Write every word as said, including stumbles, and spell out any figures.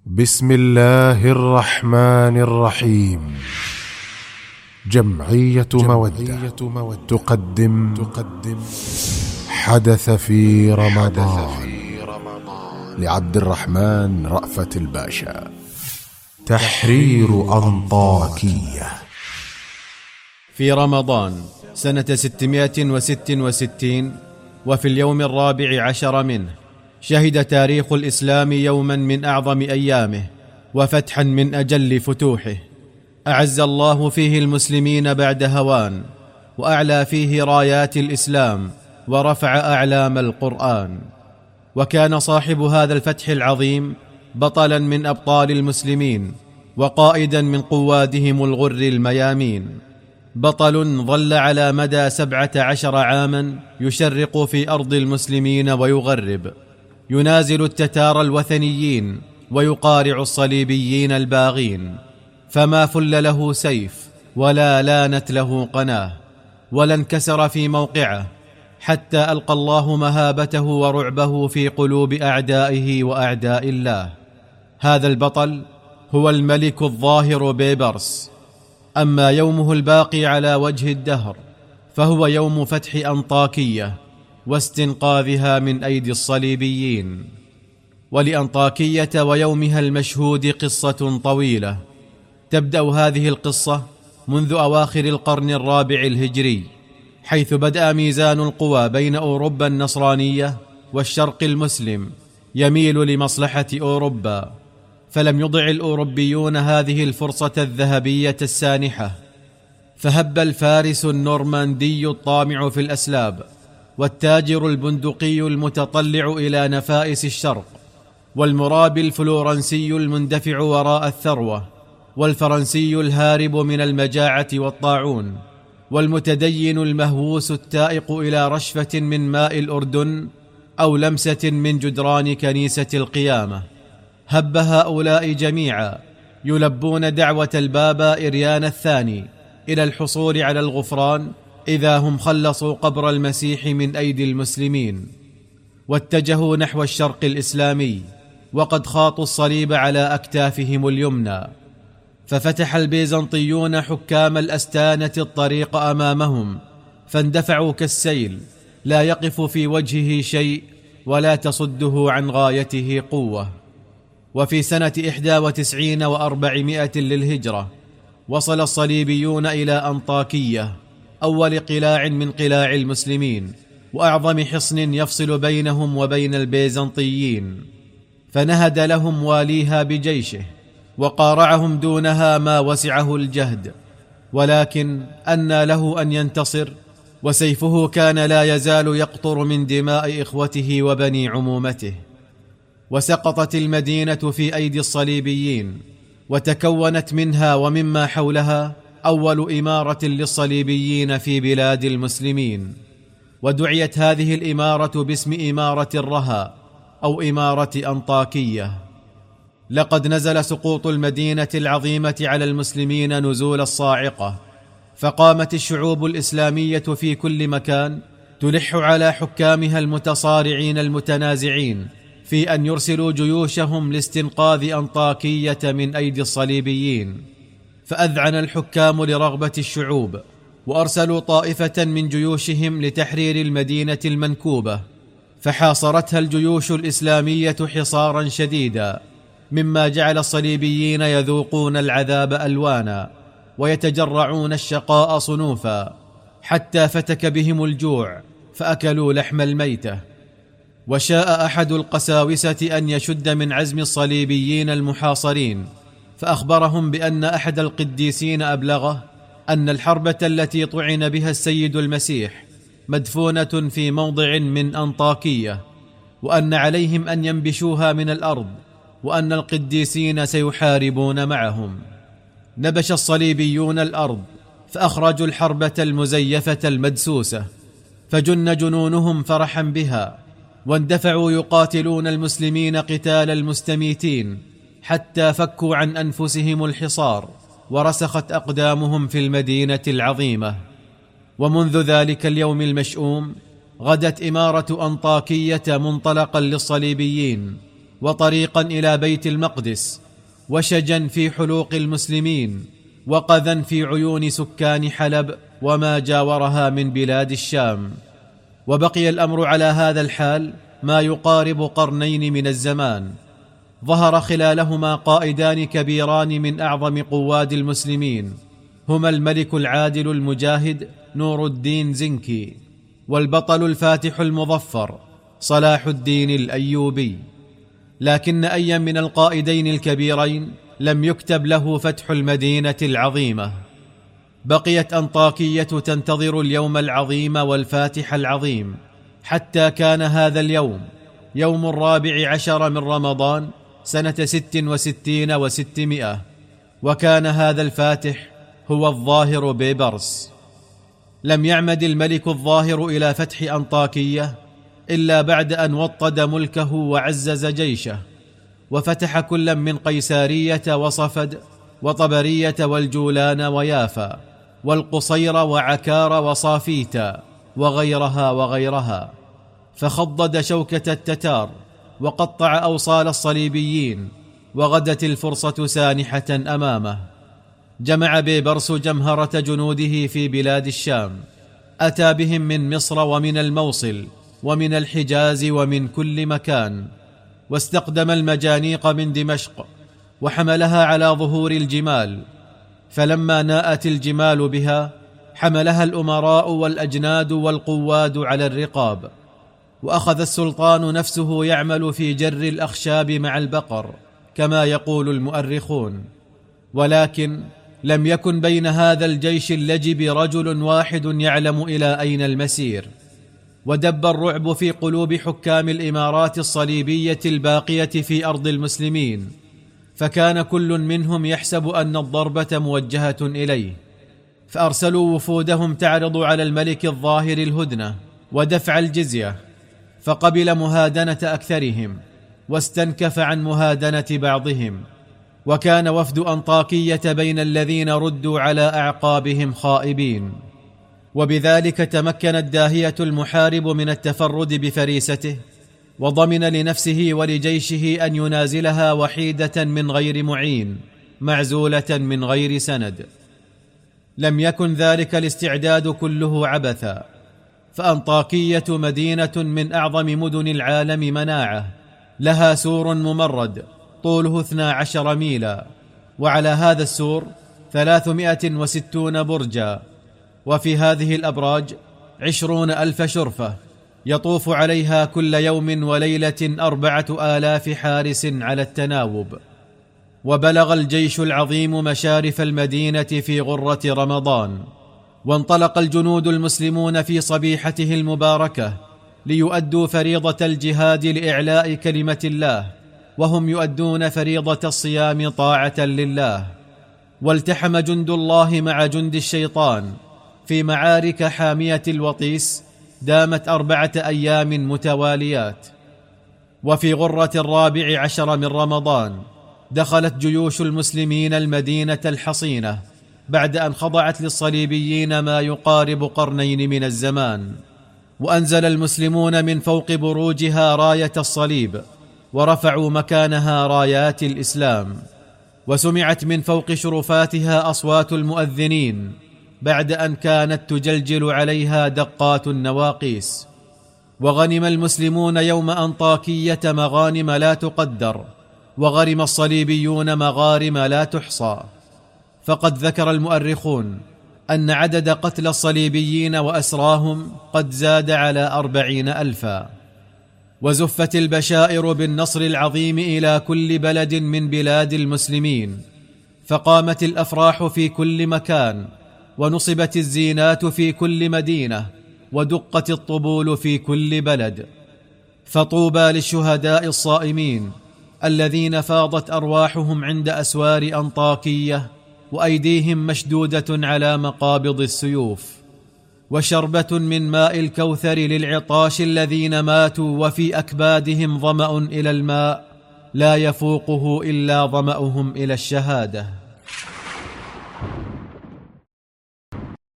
بسم الله الرحمن الرحيم. جمعية مودة تقدم تقدم حدث في رمضان لعبد الرحمن رأفت الباشا. تحرير أنطاكية. في رمضان سنة ستمائة وست وستين وفي اليوم الرابع عشر منه، شهد تاريخ الإسلام يوما من أعظم أيامه وفتحا من أجل فتوحه. أعز الله فيه المسلمين بعد هوان، وأعلى فيه رايات الإسلام، ورفع أعلام القرآن. وكان صاحب هذا الفتح العظيم بطلا من أبطال المسلمين، وقائدا من قوادهم الغر الميامين. بطل ظل على مدى سبعة عشر عاما يشرق في أرض المسلمين ويغرب، ينازل التتار الوثنيين ويقارع الصليبيين الباغين، فما فل له سيف ولا لانت له قناه ولا انكسر في موقعه، حتى ألقى الله مهابته ورعبه في قلوب أعدائه وأعداء الله. هذا البطل هو الملك الظاهر بيبرس. أما يومه الباقي على وجه الدهر فهو يوم فتح أنطاكية واستنقاذها من أيدي الصليبيين. ولأنطاكية ويومها المشهود قصة طويلة. تبدأ هذه القصة منذ أواخر القرن الرابع الهجري، حيث بدأ ميزان القوى بين أوروبا النصرانية والشرق المسلم يميل لمصلحة أوروبا، فلم يضع الأوروبيون هذه الفرصة الذهبية السانحة، فهب الفارس النورماندي الطامع في الأسلاب، والتاجر البندقي المتطلع إلى نفائس الشرق، والمرابي الفلورنسي المندفع وراء الثروة، والفرنسي الهارب من المجاعة والطاعون، والمتدين المهووس التائق إلى رشفة من ماء الأردن أو لمسة من جدران كنيسة القيامة. هب هؤلاء جميعا يلبون دعوة البابا إريان الثاني إلى الحصول على الغفران إذا هم خلصوا قبر المسيح من أيدي المسلمين، واتجهوا نحو الشرق الإسلامي وقد خاطوا الصليب على أكتافهم اليمنى. ففتح البيزنطيون حكام الأستانة الطريق أمامهم، فاندفعوا كالسيل، لا يقف في وجهه شيء ولا تصده عن غايته قوة. وفي سنة إحدى وتسعين وأربعمائة للهجرة وصل الصليبيون إلى أنطاكية، أول قلاع من قلاع المسلمين، وأعظم حصن يفصل بينهم وبين البيزنطيين، فنهد لهم واليها بجيشه، وقارعهم دونها ما وسعه الجهد. ولكن أنى له أن ينتصر، وسيفه كان لا يزال يقطر من دماء إخوته وبني عمومته. وسقطت المدينة في أيدي الصليبيين، وتكونت منها ومما حولها أول إمارة للصليبيين في بلاد المسلمين، ودعيت هذه الإمارة باسم إمارة الرها أو إمارة أنطاكية. لقد نزل سقوط المدينة العظيمة على المسلمين نزول الصاعقة، فقامت الشعوب الإسلامية في كل مكان تلح على حكامها المتصارعين المتنازعين في أن يرسلوا جيوشهم لاستنقاذ أنطاكية من أيدي الصليبيين. فأذعن الحكام لرغبة الشعوب، وأرسلوا طائفة من جيوشهم لتحرير المدينة المنكوبة، فحاصرتها الجيوش الإسلامية حصارا شديدا، مما جعل الصليبيين يذوقون العذاب ألوانا ويتجرعون الشقاء صنوفا، حتى فتك بهم الجوع فأكلوا لحم الميتة. وشاء أحد القساوسة أن يشد من عزم الصليبيين المحاصرين، فأخبرهم بأن أحد القديسين أبلغه أن الحربة التي طعن بها السيد المسيح مدفونة في موضع من أنطاكية، وأن عليهم أن ينبشوها من الأرض، وأن القديسين سيحاربون معهم. نبش الصليبيون الأرض، فأخرجوا الحربة المزيفة المدسوسة، فجن جنونهم فرحا بها، واندفعوا يقاتلون المسلمين قتال المستميتين، حتى فكوا عن أنفسهم الحصار ورسخت أقدامهم في المدينة العظيمة. ومنذ ذلك اليوم المشؤوم غدت إمارة أنطاكية منطلقا للصليبيين، وطريقا إلى بيت المقدس، وشجا في حلوق المسلمين، وقذا في عيون سكان حلب وما جاورها من بلاد الشام. وبقي الأمر على هذا الحال ما يقارب قرنين من الزمان. ظهر خلالهما قائدان كبيران من أعظم قواد المسلمين، هما الملك العادل المجاهد نور الدين زنكي، والبطل الفاتح المظفر صلاح الدين الأيوبي. لكن أيا من القائدين الكبيرين لم يكتب له فتح المدينة العظيمة. بقيت أنطاكية تنتظر اليوم العظيم والفاتح العظيم، حتى كان هذا اليوم يوم الرابع عشر من رمضان سنة ست وستين وستمائة، وكان هذا الفاتح هو الظاهر بيبرس. لم يعمد الملك الظاهر إلى فتح أنطاكية إلا بعد أن وطد ملكه وعزز جيشه، وفتح كل من قيسارية وصفد وطبرية والجولان ويافا والقصير وعكار وصافيتا وغيرها وغيرها، فخضد شوكة التتار وقطع أوصال الصليبيين، وغدت الفرصة سانحة أمامه. جمع بيبرس جمهرة جنوده في بلاد الشام، أتى بهم من مصر ومن الموصل ومن الحجاز ومن كل مكان، واستقدم المجانيق من دمشق وحملها على ظهور الجمال. فلما ناءت الجمال بها حملها الأمراء والأجناد والقواد على الرقاب، وأخذ السلطان نفسه يعمل في جر الأخشاب مع البقر كما يقول المؤرخون. ولكن لم يكن بين هذا الجيش اللجب رجل واحد يعلم إلى أين المسير، ودب الرعب في قلوب حكام الإمارات الصليبية الباقية في أرض المسلمين، فكان كل منهم يحسب أن الضربة موجهة إليه، فأرسلوا وفودهم تعرض على الملك الظاهر الهدنة ودفع الجزية، فقبل مهادنة أكثرهم واستنكف عن مهادنة بعضهم. وكان وفد أنطاكية بين الذين ردوا على أعقابهم خائبين. وبذلك تمكن الداهية المحارب من التفرد بفريسته، وضمن لنفسه ولجيشه أن ينازلها وحيدة من غير معين، معزولة من غير سند. لم يكن ذلك الاستعداد كله عبثا، فأنطاكية مدينة من أعظم مدن العالم مناعة، لها سور ممرد طوله اثنا عشر ميلا، وعلى هذا السور ثلاثمائة وستون برجا، وفي هذه الأبراج عشرون ألف شرفة يطوف عليها كل يوم وليلة أربعة آلاف حارس على التناوب. وبلغ الجيش العظيم مشارف المدينة في غرة رمضان، وانطلق الجنود المسلمون في صبيحته المباركة ليؤدوا فريضة الجهاد لإعلاء كلمة الله، وهم يؤدون فريضة الصيام طاعة لله. والتحم جند الله مع جند الشيطان في معارك حامية الوطيس دامت أربعة أيام متواليات. وفي غرة الرابع عشر من رمضان دخلت جيوش المسلمين المدينة الحصينة بعد أن خضعت للصليبيين ما يقارب قرنين من الزمان، وأنزل المسلمون من فوق بروجها راية الصليب، ورفعوا مكانها رايات الإسلام، وسمعت من فوق شرفاتها أصوات المؤذنين بعد أن كانت تجلجل عليها دقات النواقيس. وغنم المسلمون يوم أنطاكية مغانم لا تقدر، وغرم الصليبيون مغارم لا تحصى. فقد ذكر المؤرخون أن عدد قتل الصليبيين وأسراهم قد زاد على أربعين ألفا. وزفت البشائر بالنصر العظيم إلى كل بلد من بلاد المسلمين، فقامت الأفراح في كل مكان، ونصبت الزينات في كل مدينة، ودقت الطبول في كل بلد. فطوبى للشهداء الصائمين الذين فاضت أرواحهم عند أسوار أنطاكية وأيديهم مشدودة على مقابض السيوف، وشربة من ماء الكوثر للعطاش الذين ماتوا وفي أكبادهم ظمأ إلى الماء لا يفوقه إلا ظمأهم إلى الشهادة.